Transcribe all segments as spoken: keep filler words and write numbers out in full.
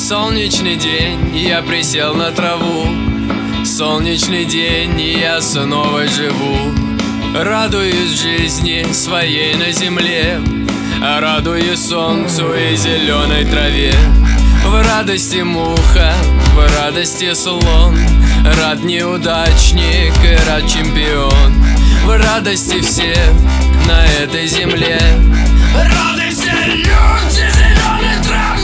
Солнечный день, я присел на траву. Солнечный день, я снова живу. Радуюсь жизни своей на земле, радуюсь солнцу и зеленой траве. В радости муха, в радости слон, рад неудачник и рад чемпион. В радости все на этой земле, рады все люди зеленой траве.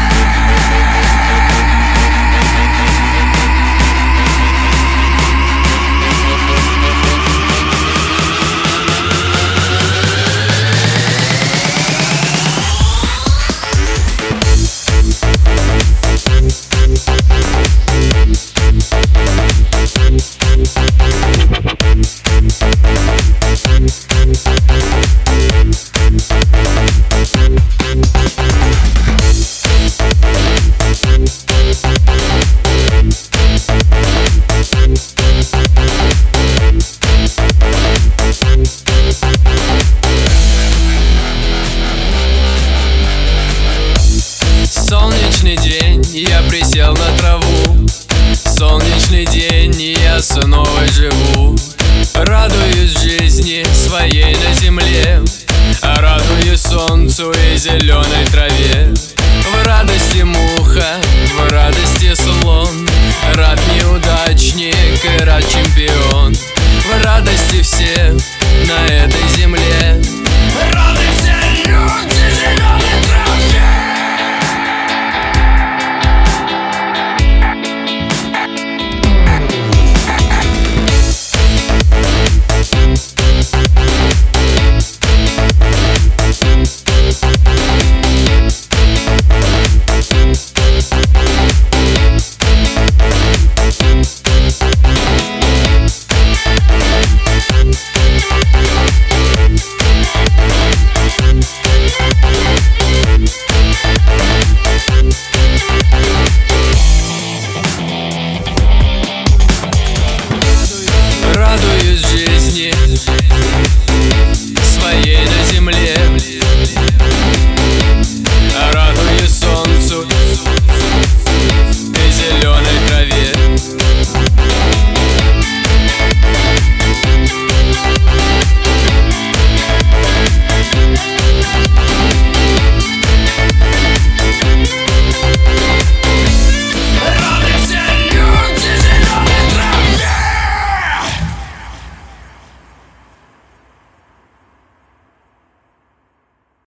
Солнечный день, я присел на траву. Солнечный день, я снова живу. Радуюсь жизни своей на земле, радуюсь солнцу и зеленой